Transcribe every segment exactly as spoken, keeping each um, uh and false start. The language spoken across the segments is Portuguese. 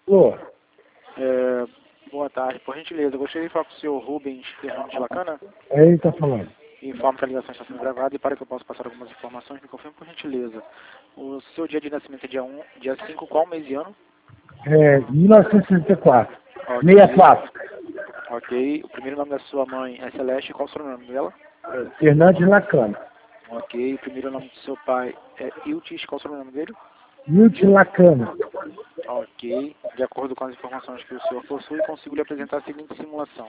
Ô, É, boa tarde, por gentileza. Gostaria de falar com o senhor Rubens Fernandes de Lacana. é ele que tá falando. Informo que a ligação está sendo gravada e para que eu possa passar algumas informações, me confirme por gentileza. O seu dia de nascimento é dia um, dia cinco, qual mês e ano? É mil novecentos e sessenta e quatro. Ok. sessenta e quatro. Ok. O primeiro nome da sua mãe é Celeste, qual o sobrenome dela? Fernandes Lacana. Ok. O primeiro nome do seu pai é Iltis, qual o sobrenome dele? Milton Lacana. Ok. De acordo com as informações que o senhor possui, consigo lhe apresentar a seguinte simulação.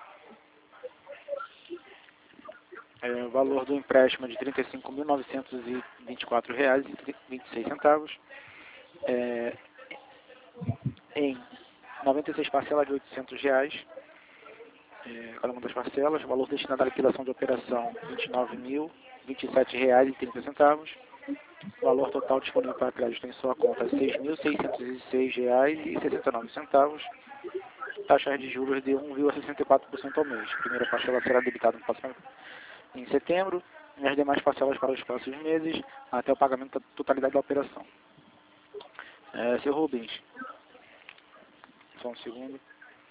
É, o valor do empréstimo é de trinta e cinco mil novecentos e vinte e quatro reais e vinte e seis centavos. É, em noventa e seis parcelas de oitocentos reais. É, cada uma das parcelas. O valor destinado à liquidação de operação, vinte e nove mil vinte e sete reais e trinta centavos. O valor total disponível para crédito em sua conta é seis mil seiscentos e seis reais e sessenta e nove centavos. Taxa de juros de um vírgula sessenta e quatro por cento ao mês. A primeira parcela será debitada no próximo em setembro, e as demais parcelas para os próximos meses, até o pagamento da totalidade da operação. É, seu Rubens, só um segundo.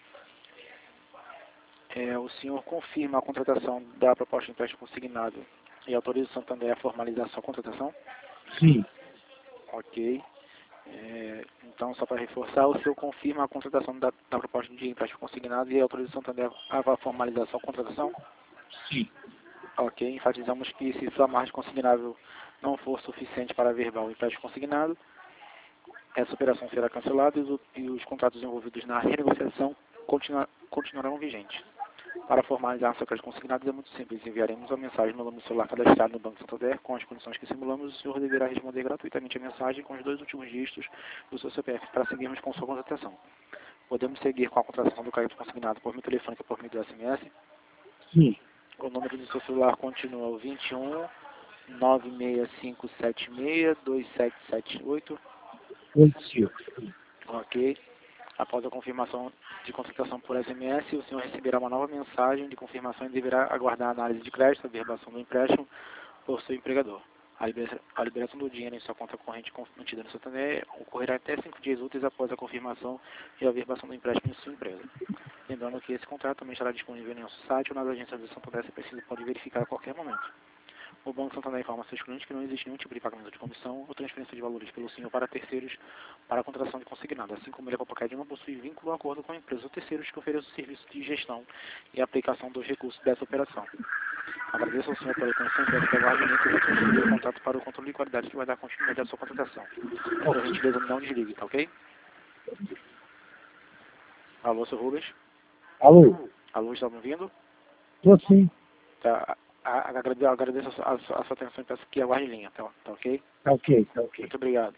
É, o senhor confirma a contratação da proposta de empréstimo consignado e autoriza o Santander a formalizar sua contratação? Sim. Ok. É, então, só para reforçar, o senhor confirma a contratação da, da proposta de empréstimo consignado e autoriza o Santander a formalizar sua contratação? Sim. Ok. Enfatizamos que se sua margem consignável não for suficiente para averbar o empréstimo consignado, essa operação será cancelada e os, e os contratos envolvidos na renegociação continua, continuarão vigentes. Para formalizar seu crédito consignado é muito simples. Enviaremos uma mensagem no nome do celular cadastrado no Banco Santander com as condições que simulamos. O senhor deverá responder gratuitamente a mensagem com os dois últimos dígitos do seu C P F para seguirmos com sua contratação. Podemos seguir com a contratação do crédito consignado por meio telefônico ou por meio do S M S. Sim. O número do seu celular continua o vinte e um, nove seis cinco sete seis, dois sete sete oito. Positivo. Ok. Após a confirmação de contratação por S M S, o senhor receberá uma nova mensagem de confirmação e deverá aguardar a análise de crédito, a averbação do empréstimo por seu empregador. A libera- a liberação do dinheiro em sua conta corrente mantida no Santander ocorrerá até cinco dias úteis após a confirmação e a averbação do empréstimo em sua empresa. Lembrando que esse contrato também estará disponível em nosso site ou nas agências do Santander, se precisa pode verificar a qualquer momento. O Banco Santander informa a seus clientes que não existe nenhum tipo de pagamento de comissão ou transferência de valores pelo senhor para terceiros para a contratação de consignado, assim como ele, a qualquer não possui vínculo ou acordo com a empresa ou terceiros que ofereçam o serviço de gestão e aplicação dos recursos dessa operação. Agradeço ao senhor pela atenção e peço que aguarde o que eu transferir o contato para o controle de qualidade que vai dar continuidade à sua contratação. Por gentileza, não desligue, tá ok? Alô, seu Rubens? Alô? Alô, está me ouvindo? Tô sim. Tá. A- agrade- Agradeço a sua, a sua- a sua atenção e peço que aguarde em linha, tá, tá ok? Tá ok, tá ok. Muito obrigado.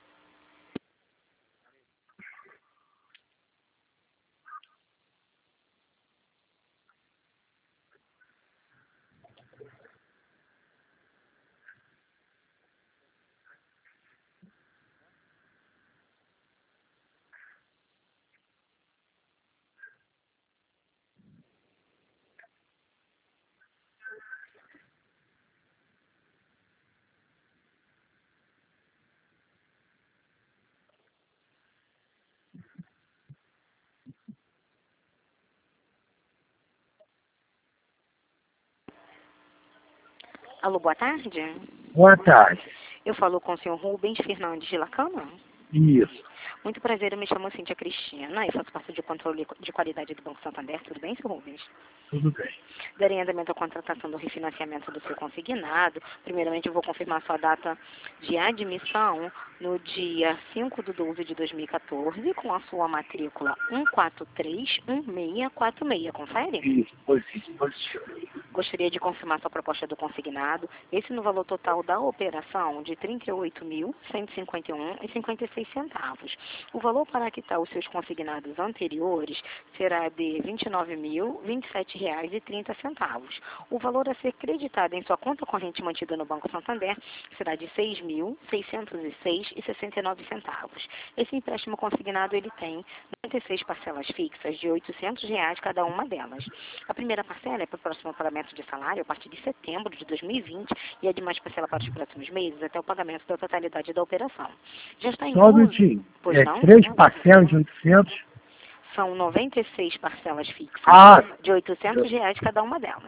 Alô, boa tarde. Boa tarde. Eu falo com o senhor Rubens Fernandes de Lacana. Isso. Muito prazer, eu me chamo Cíntia Cristina e faço parte de controle de qualidade do Banco Santander. Tudo bem, senhor Rubens? Tudo bem. Darei andamento à contratação do refinanciamento do seu consignado. Primeiramente, eu vou confirmar sua data de admissão no dia cinco de doze de dois mil e quatorze, com a sua matrícula um quatro três um seis quatro seis. Confere? Isso. Positivo. Positivo. Gostaria de confirmar sua proposta do consignado. Esse no valor total da operação de trinta e oito mil cento e cinquenta e um reais e cinquenta e seis centavos. O valor para quitar os seus consignados anteriores será de vinte e nove mil vinte e sete reais e trinta centavos. O valor a ser creditado em sua conta corrente mantida no Banco Santander será de seis mil seiscentos e seis reais e sessenta e nove centavos. Esse empréstimo consignado ele tem noventa e seis parcelas fixas de oitocentos reais cada uma delas. A primeira parcela é para o próximo pagamento de salário a partir de setembro de dois mil e vinte e a demais parcela para os próximos meses até o pagamento da totalidade da operação. Já está Só um incluso... minutinho. Pois é, não? três parcelas de oitocentos. São noventa e seis parcelas fixas Ah, de oitocentos reais cada uma delas.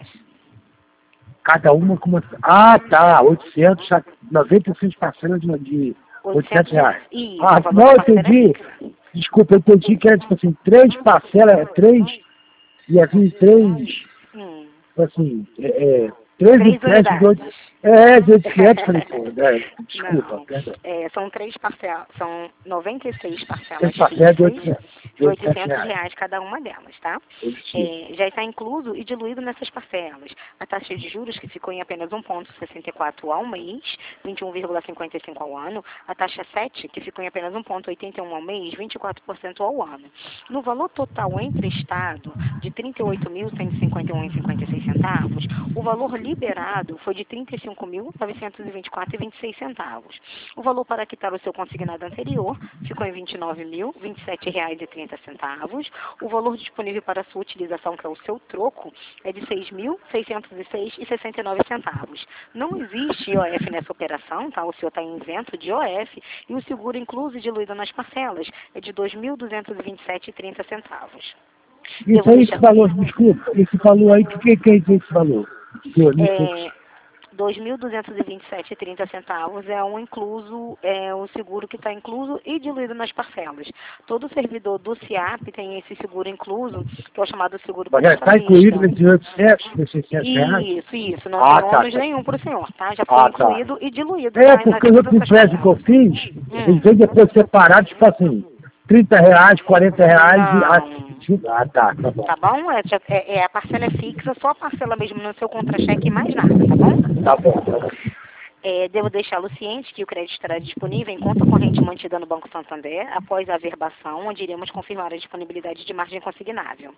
cada uma com uma... Ah, tá, oitocentos, noventa e seis parcelas de, de oitocentos reais. Isso, Ah, o valor não, da eu parcela é entendi. fixa. Desculpa, eu entendi que era tipo assim, três parcelas, três, ia vir três, Hum. assim, é, é, três Três empréstimos de unidades. oito... É, de oitocentos, falei, pô, né, desculpa, Não, perdão. é, são três parcelas, são noventa e seis parcelas Três parcelas de fixas oitocentos, de de oitocentos oitocentos reais. reais cada uma delas, tá? Positivo. É, já está incluso e diluído nessas parcelas a taxa de juros, que ficou em apenas um vírgula sessenta e quatro ao mês, vinte e um vírgula cinquenta e cinco ao ano, a taxa sete, que ficou em apenas um vírgula oitenta e um ao mês, vinte e quatro por cento ao ano. No valor total emprestado de trinta e oito mil cento e cinquenta e um vírgula cinquenta e seis centavos, o valor liberado foi de trinta e cinco mil novecentos e vinte e quatro vírgula vinte e seis centavos. O valor para quitar o seu consignado anterior ficou em vinte e nove mil vinte e sete reais e trinta centavos. O valor disponível para sua utilização, que é o seu troco, é de seis mil seiscentos e seis reais e sessenta e nove centavos. Não existe I O F nessa operação, tá? O senhor está isento de I O F e o seguro incluso e diluído nas parcelas é de dois mil duzentos e vinte e sete reais e trinta centavos. Isso aí, esse valor, desculpa, esse valor aí, o que, que é esse valor? Eu, É, dois mil duzentos e vinte e sete reais e trinta centavos é um incluso, é o seguro que está incluso e diluído nas parcelas. Todo servidor do C I A P tem esse seguro incluso, que é o chamado seguro Mas já está incluído nesses oitocentos, nesses seiscentos reais? Isso, isso. Não Ah, tem tá, ônus tá. nenhum para o senhor, tá? Já foi Ah, tá. incluído e diluído. É, tá? porque Nas o outro todas as empréstimo que eu parcelas. fiz, Hum. eles vêm depois separado, tipo assim, trinta reais, quarenta reais e... Não. Ah, tá, tá bom. Tá bom? É, já- é, é, a parcela é fixa, só a parcela mesmo no seu contra-cheque e mais nada, tá bom? Tá bom, tá bom. É, devo deixá-lo ciente que o crédito estará disponível em conta corrente mantida no Banco Santander após a averbação, onde iremos confirmar a disponibilidade de margem consignável.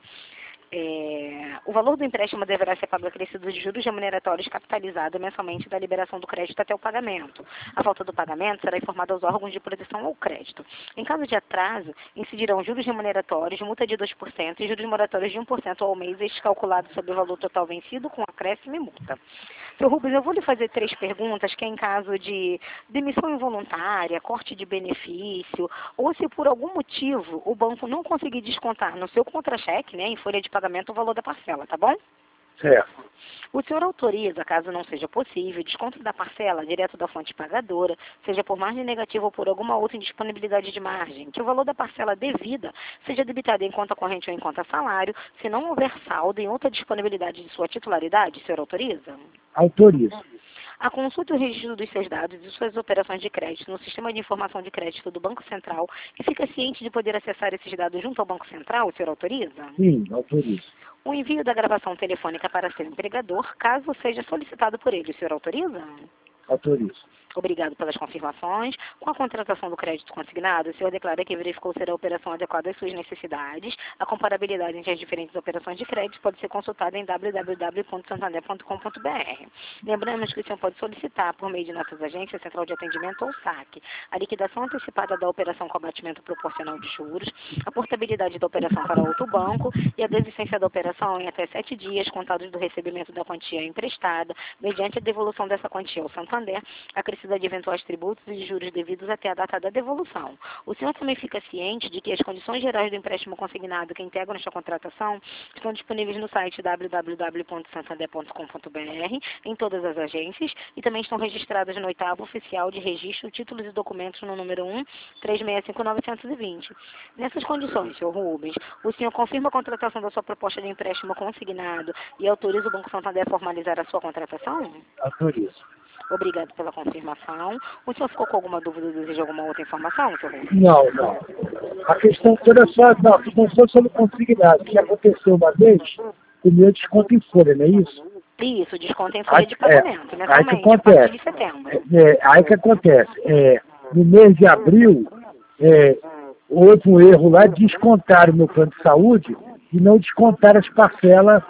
É, o valor do empréstimo deverá ser pago acrescido de juros remuneratórios capitalizado mensalmente da liberação do crédito até o pagamento. A falta do pagamento será informada aos órgãos de proteção ao crédito. Em caso de atraso, incidirão juros remuneratórios, multa de dois por cento e juros moratórios de um por cento ao mês, estes calculados sobre o valor total vencido com acréscimo e multa. Senhor Rubens, eu vou lhe fazer três perguntas, que é em caso de demissão involuntária, corte de benefício, ou se por algum motivo o banco não conseguir descontar no seu contra-cheque, né, em folha de pagamento, o valor da parcela, tá bom? Certo. O senhor autoriza, caso não seja possível, desconto da parcela direto da fonte pagadora, seja por margem negativa ou por alguma outra indisponibilidade de margem, que o valor da parcela devida seja debitado em conta corrente ou em conta salário, se não houver saldo em outra disponibilidade de sua titularidade, o senhor autoriza? Autoriza. A consulta e o registro dos seus dados e suas operações de crédito no Sistema de Informação de Crédito do Banco Central e fica ciente de poder acessar esses dados junto ao Banco Central, o senhor autoriza? Sim, autoriza. O envio da gravação telefônica para seu empregador, caso seja solicitado por ele, o senhor autoriza? Autoriza. Obrigado pelas confirmações. Com a contratação do crédito consignado, o senhor declara que verificou ser a operação adequada às suas necessidades. A comparabilidade entre as diferentes operações de crédito pode ser consultada em w w w ponto santander ponto com ponto b r. Lembramos que o senhor pode solicitar, por meio de nossas agências, Central de Atendimento ou S A C, a liquidação antecipada da operação com abatimento proporcional de juros, a portabilidade da operação para outro banco e a desistência da operação em até sete dias contados do recebimento da quantia emprestada, mediante a devolução dessa quantia ao Santander, acrescida de eventuais tributos e juros devidos até a data da devolução. O senhor também fica ciente de que as condições gerais do empréstimo consignado que integram esta contratação estão disponíveis no site w w w ponto santander ponto com ponto b r, em todas as agências, e também estão registradas no oitavo oficial de registro, títulos e documentos no número um, três seis cinco nove dois zero. Nessas condições, senhor Rubens, o senhor confirma a contratação da sua proposta de empréstimo consignado e autoriza o Banco Santander a formalizar a sua contratação? Autoriza. Obrigado pela confirmação. O senhor ficou com alguma dúvida ou deseja alguma outra informação, senhor Rubens? Não, não. A questão toda é só, não, a questão só sobre consignado. O que aconteceu uma vez, o meu desconto em folha, não é isso? Isso, desconto em folha Aí, de pagamento, é, mensalmente, aí que a partir acontece. de setembro. É, é, aí que acontece. É, no mês de abril, é, houve um erro lá, descontaram o meu plano de saúde e não descontaram as parcelas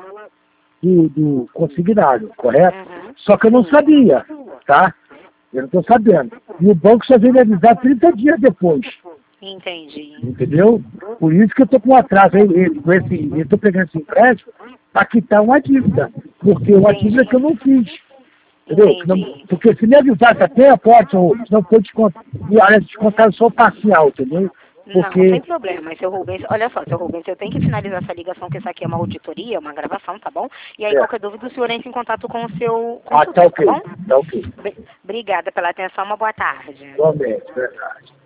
do, do consignado, correto? Uhum. Só que eu não sabia, tá? Eu não estou sabendo. E o banco só veio me avisar trinta dias depois. Entendi. Entendeu? Por isso que eu estou com um atraso aí, ele- com esse, eu estou pegando esse empréstimo para quitar uma dívida. Porque uma dívida que eu não fiz. Entendeu? Não, Entendi. porque se me avisasse até a porta, não foi descontado, descontado só parcial, entendeu? Porque... Não, sem problema, seu Rubens. Olha só, seu Rubens, eu tenho que finalizar essa ligação, porque isso aqui é uma auditoria, uma gravação, tá bom? E aí, É. qualquer dúvida, o senhor entra em contato com o seu Ah, consultor, tá ok, tá bom? tá ok. Obrigada pela atenção, uma boa tarde. Igualmente, verdade.